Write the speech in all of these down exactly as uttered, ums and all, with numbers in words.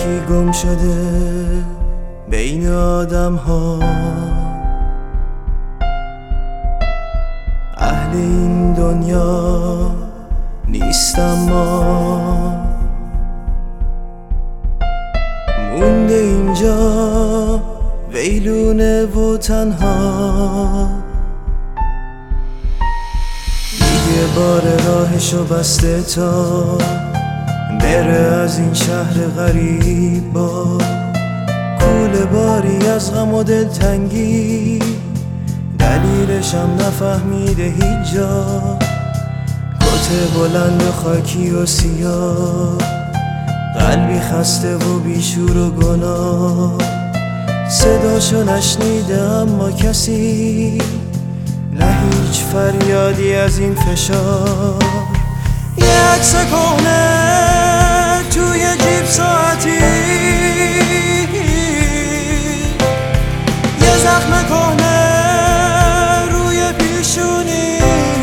یکی گم شده بین آدم ها، اهل این دنیا نیستم ما، مونده اینجا ویلونه و تنها. دیگه بار راهشو بسته تا بره از این شهر غریب با کوله باری از غم و دلتنگی، دلیلشم نفهمیده هیچ جا. کت بلند و خاکی و سیاه، قلبی خسته و بیشور و گناه، صداشو نشنیده اما کسی، نه هیچ فریادی از این فشار. یه عکس کهنه توی جیب ساعتی، یه زخم کهنه روی پیشونی،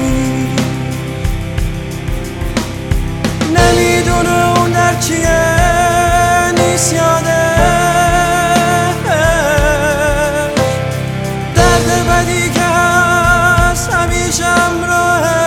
نمیدونه اون در چیه، نیست یادش درد بدی که هست همیشه همراهه.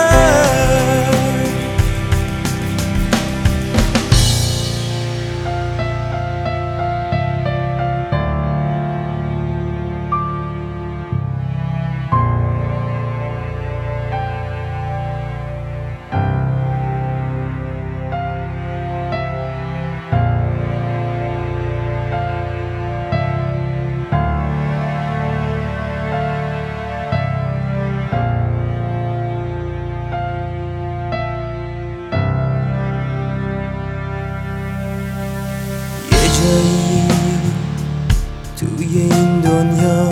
جایی توی این دنیا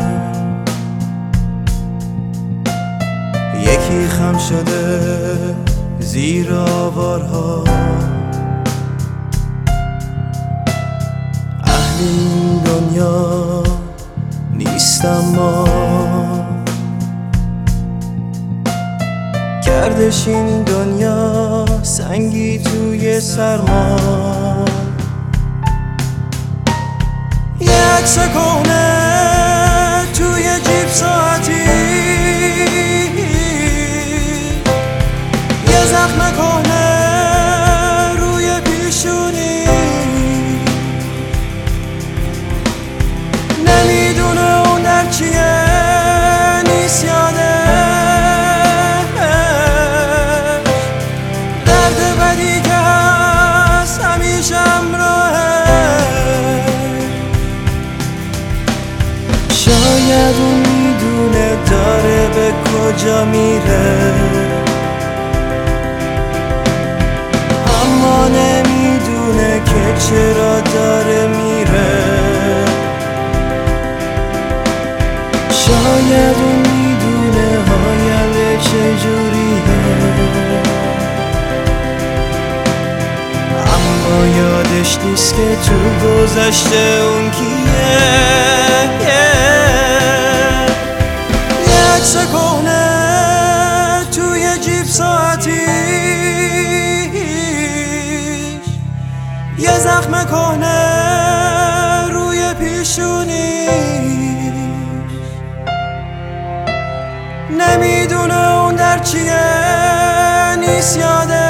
یکی خم شده زیر آوارها، اهل این دنیا نیستم ما، کردش این دنیا سنگی توی سرما. یه عکس کهنه توی جیب ساعتی، یه زخم کهنه روی پیشونی، نمیدونه اون در چیه، نیست یادش درد بدی که هست همیشه همراهه. شاید اون میدونه داره به کجا میره، اما نمیدونه که چرا داره میره. شاید اون میدونه آینده چجوریه، اما یادش نیست که تو گذشته اون کیه. عکس کهنه توی جیب ساعتی، یه زخم کهنه روی پیشونی، نمیدونه اون در چیه، نیست یادش